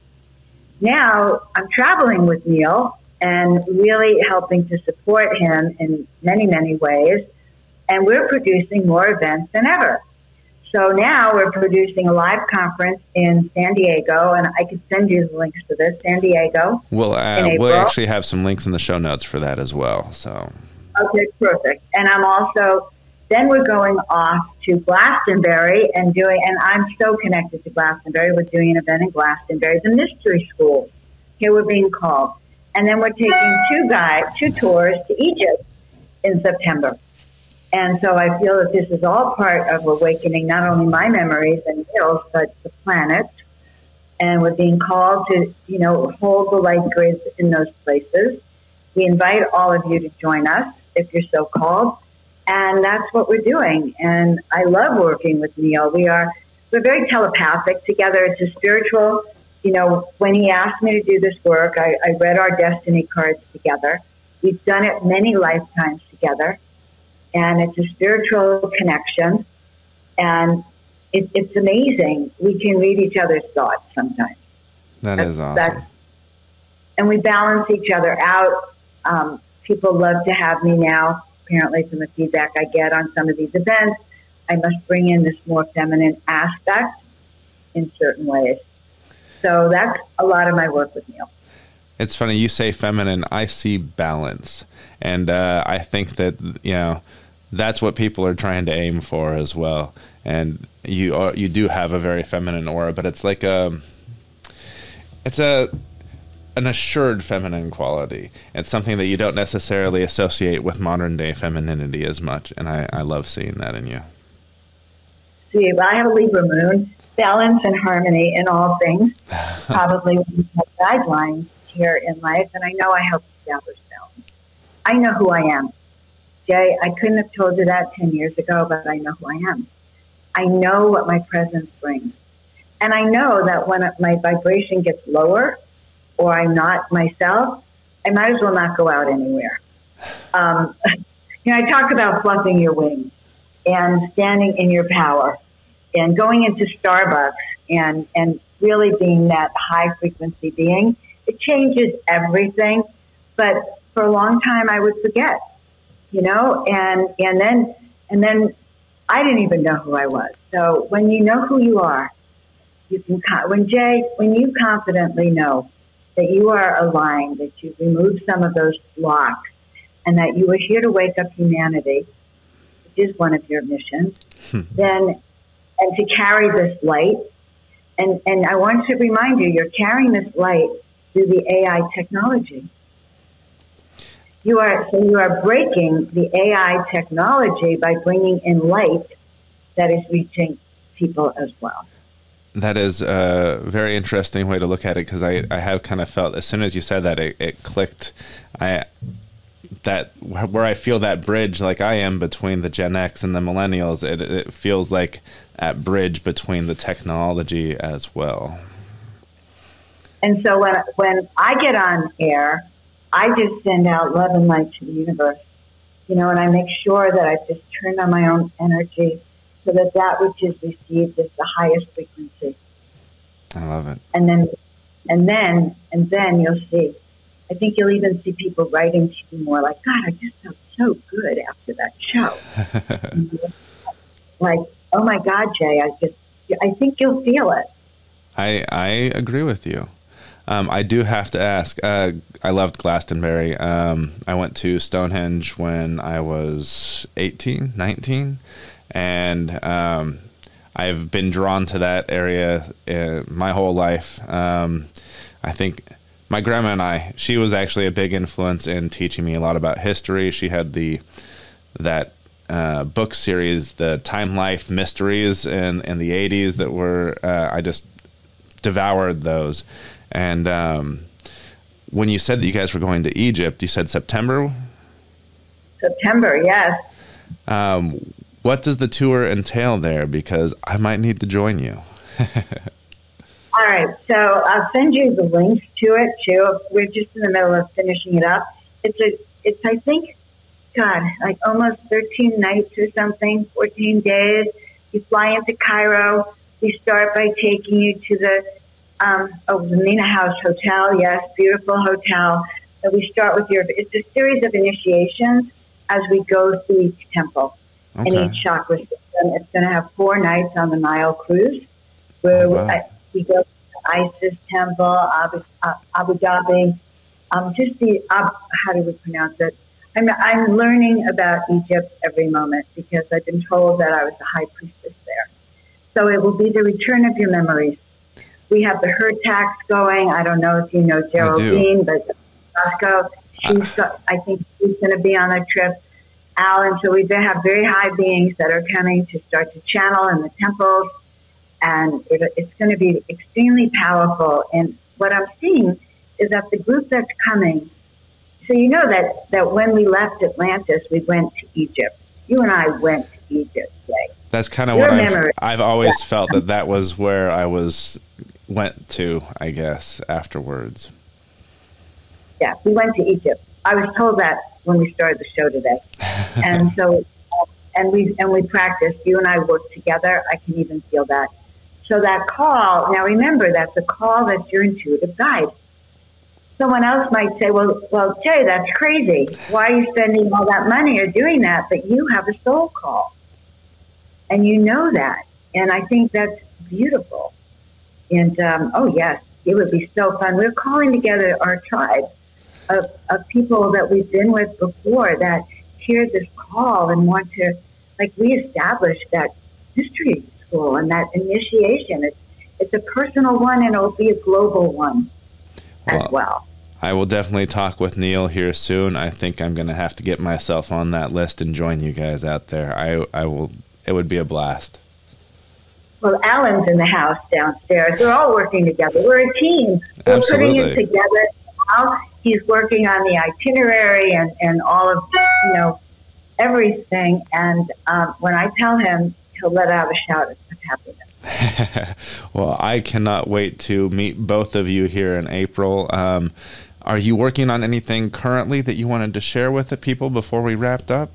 Now I'm traveling with Neil and really helping to support him in many, many ways. And we're producing more events than ever. So now we're producing a live conference in San Diego, and I could send you the links to this, San Diego. Well, uh, we'll actually have some links in the show notes for that as well. So, okay, perfect. And I'm also, then we're going off to Glastonbury and doing, and I'm so connected to Glastonbury. We're doing an event in Glastonbury, the Mystery School. Here we're being called. And then we're taking two guides, two tours to Egypt in September. And so I feel that this is all part of awakening not only my memories and Neil's, but the planet. And we're being called to, you know, hold the light grids in those places. We invite all of you to join us if you're so called. And that's what we're doing. And I love working with Neil. We are, we're very telepathic together. It's a spiritual, you know, when he asked me to do this work, I, I read our destiny cards together. We've done it many lifetimes together. And it's a spiritual connection, and it, it's amazing. We can read each other's thoughts sometimes. That that's, is awesome. That's, and we balance each other out. Um, people love to have me now, apparently from the feedback I get on some of these events. I must bring in this more feminine aspect in certain ways. So that's a lot of my work with Neil. It's funny, you say feminine, I see balance. And uh, I think that, you know, that's what people are trying to aim for as well. And you are, you do have a very feminine aura, but it's like a, it's a, an assured feminine quality. It's something that you don't necessarily associate with modern day femininity as much. And I, I love seeing that in you. See, well, I have a Libra moon, balance and harmony in all things, probably guidelines here in life. And I know I help establish balance. I know who I am. Jay, I couldn't have told you that ten years ago, but I know who I am. I know what my presence brings. And I know that when my vibration gets lower or I'm not myself, I might as well not go out anywhere. Um, you know, I talk about fluffing your wings and standing in your power and going into Starbucks and, and really being that high frequency being. It changes everything. But for a long time, I would forget, you know, and, and then, and then I didn't even know who I was. So when you know who you are, you can, when Jay, when you confidently know that you are aligned, that you've removed some of those blocks and that you are here to wake up humanity, which is one of your missions, then, and to carry this light. And, and I want to remind you, you're carrying this light through the A I technology. You are so you are breaking the A I technology by bringing in light that is reaching people as well. That is a very interesting way to look at it, because I, I have kind of felt as soon as you said that it, it clicked. I that where I feel that bridge, like I am between the Gen X and the millennials, it, it feels like that bridge between the technology as well. And so when when I get on air, I just send out love and light to the universe, you know, and I make sure that I've just turned on my own energy so that that which is received is the highest frequency. I love it. And then, and then, and then you'll see. I think you'll even see people writing to you more like, God, I just felt so good after that show. Like, oh my God, Jay, I just, I think you'll feel it. I I agree with you. Um, I do have to ask, uh, I loved Glastonbury. Um, I went to Stonehenge when I was eighteen, nineteen, and um, I've been drawn to that area uh, my whole life. Um, I think my grandma and I, she was actually a big influence in teaching me a lot about history. She had the that uh, book series, the Time Life Mysteries in, in the eighties that were, uh, I just devoured those. And um, when you said that you guys were going to Egypt, you said September? September, yes. Um, what does the tour entail there? Because I might need to join you. All right, so I'll send you the links to it too. We're just in the middle of finishing it up. It's a, it's I think, God, like almost thirteen nights or something, fourteen days. You fly into Cairo. We start by taking you to the um, oh, the Mina House Hotel. Yes, beautiful hotel. So we start with your. It's a series of initiations as we go through each temple Okay. and each chakra system. It's going to have four nights on the Nile cruise, where Oh, wow. I, we go to the Isis Temple, Abu, uh, Abu Dhabi. Um, just the uh, how do we pronounce it? I'm, I'm learning about Egypt every moment because I've been told that I was the high priestess there. So it will be the return of your memories. We have the Her Tax going. I don't know if you know Geraldine, but Roscoe, she's got, I think she's going to be on a trip. Alan, so we have very high beings that are coming to start to channel in the temples, and it, it's going to be extremely powerful. And what I'm seeing is that the group that's coming, so you know that, that when we left Atlantis, we went to Egypt. You and I went to Egypt today. That's kind of Your what I've, memory. I've always Yeah. felt that that was where I was went to, I guess, afterwards. Yeah, we went to Egypt. I was told that when we started the show today. And so, and we, and we practiced. You and I worked together. I can even feel that. So that call, now remember, that's a call that's your intuitive guide. Someone else might say, well, well, Jay, that's crazy. Why are you spending all that money or doing that? But you have a soul call. And you know that. And I think that's beautiful. And, um, oh, yes, it would be so fun. We're calling together our tribe of, of people that we've been with before that hear this call and want to, like, reestablish that mystery school and that initiation. It's, it's a personal one, and it'll be a global one as Well, well. I will definitely talk with Neil here soon. I think I'm going to have to get myself on that list and join you guys out there. I, I will. It would be a blast. Well, Alan's in the house downstairs. We're all working together. We're a team. We're Absolutely. putting it together now. He's working on the itinerary and, and all of, you know, everything. And um, when I tell him, he'll let out a shout of happiness. Well, I cannot wait to meet both of you here in April. Um, are you working on anything currently that you wanted to share with the people before we wrapped up?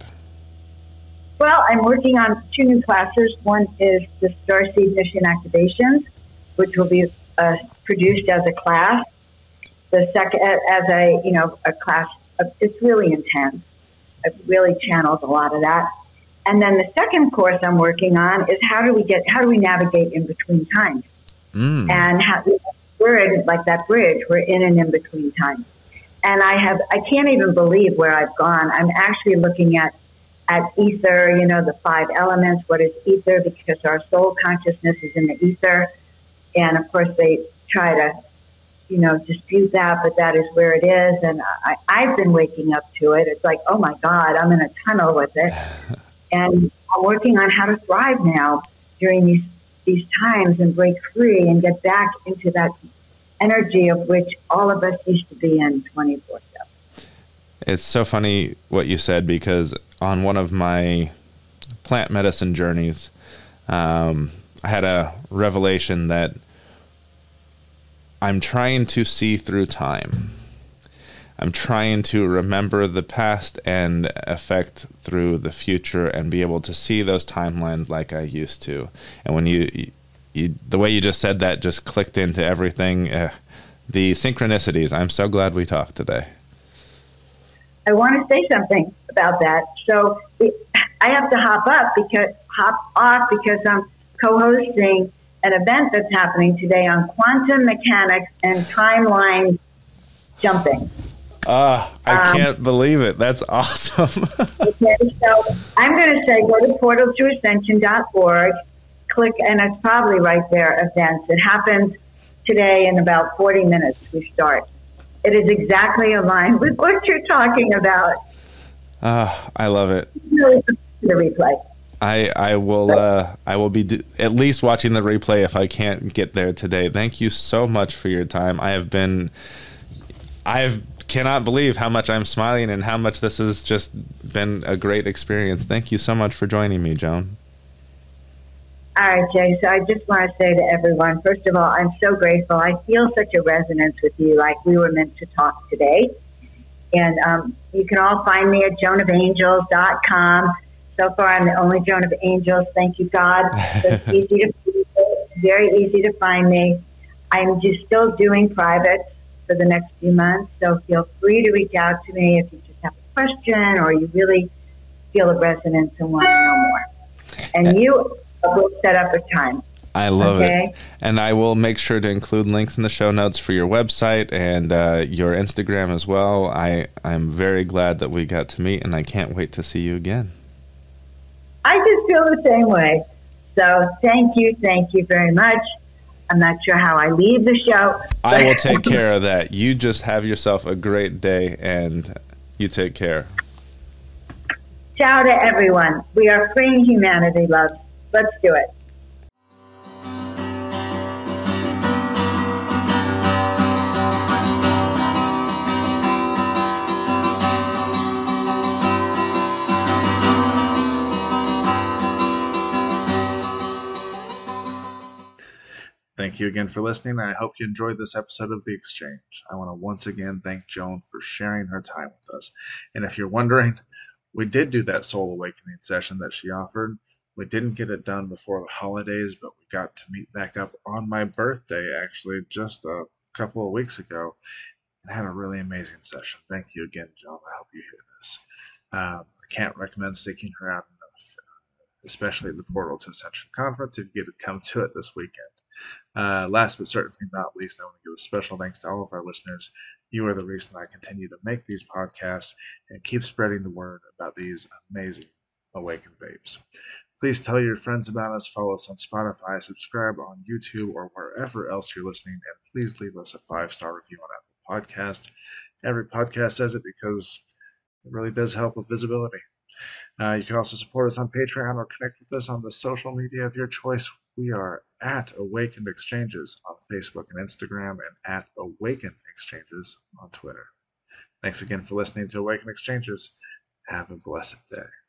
Well, I'm working on two new classes. One is the Starseed Mission Activations, which will be uh, produced as a class. The second, as a, you know, a class, of, it's really intense. It really channels a lot of that. And then the second course I'm working on is how do we get, how do we navigate in between times? Mm. And how, we're in, like that bridge, we're in and in between times. And I have, I can't even believe where I've gone. I'm actually looking at, at ether, you know, the five elements. What is ether? Because our soul consciousness is in the ether. And of course they try to, you know, dispute that, but that is where it is. And I, I've been waking up to it. It's like, oh my God, I'm in a tunnel with it. And I'm working on how to thrive now during these, these times and break free and get back into that energy of which all of us used to be in twenty-four seven. It's so funny what you said, because on one of my plant medicine journeys, um, I had a revelation that I'm trying to see through time. I'm trying to remember the past and affect through the future and be able to see those timelines like I used to. And when you, you the way you just said that just clicked into everything, uh, the synchronicities. I'm so glad we talked today. I want to say something about that. So it, I have to hop up because hop off because I'm co-hosting an event that's happening today on quantum mechanics and timeline jumping. Ah, I Um, can't believe it. That's awesome. Okay, so I'm going to say go to portal to ascension dot org, click, and it's probably right there, events. It happens today in about forty minutes we start. It is exactly aligned with what you're talking about. Ah, I love it. Really, the replay. I I will uh, I will be do- at least watching the replay if I can't get there today. Thank you so much for your time. I have been I cannot believe how much I'm smiling and how much this has just been a great experience. Thank you so much for joining me, Joan. All right, Jay. So I just want to say to everyone, first of all, I'm so grateful. I feel such a resonance with you, like we were meant to talk today. And um, you can all find me at joan of angels dot com. So far, I'm the only Joan of Angels. Thank you, God. So it's easy to, very easy to find me. I'm just still doing privates for the next few months. So feel free to reach out to me if you just have a question or you really feel a resonance and want to know more. And you will set up a time. I love okay? it. And I will make sure to include links in the show notes for your website and uh, your Instagram as well. I, I'm very glad that we got to meet, and I can't wait to see you again. I just feel the same way. So thank you, thank you very much. I'm not sure how I leave the show. I will take care of that. You just have yourself a great day, and you take care. Ciao to everyone. We are freeing humanity, love. Let's do it. Thank you again for listening, and I hope you enjoyed this episode of The Exchange. I want to once again thank Joan for sharing her time with us. And if you're wondering, we did do that soul awakening session that she offered. We didn't get it done before the holidays, but we got to meet back up on my birthday, actually, just a couple of weeks ago, and had a really amazing session. Thank you again, Joan. I hope you hear this. Um, I can't recommend seeking her out enough, especially at the Portal to Ascension Conference if you get to come to it this weekend. Uh, last but certainly not least, I want to give a special thanks to all of our listeners. You are the reason I continue to make these podcasts and keep spreading the word about these amazing awakened babes. Please tell your friends about us, follow us on Spotify, subscribe on YouTube or wherever else you're listening, and please leave us a five-star review on Apple Podcast. Every podcast says it because it really does help with visibility. Uh, you can also support us on Patreon or connect with us on the social media of your choice. We are at Awakened Exchanges on Facebook and Instagram, and at Awakened Exchanges on Twitter. Thanks again for listening to Awakened Exchanges. Have a blessed day.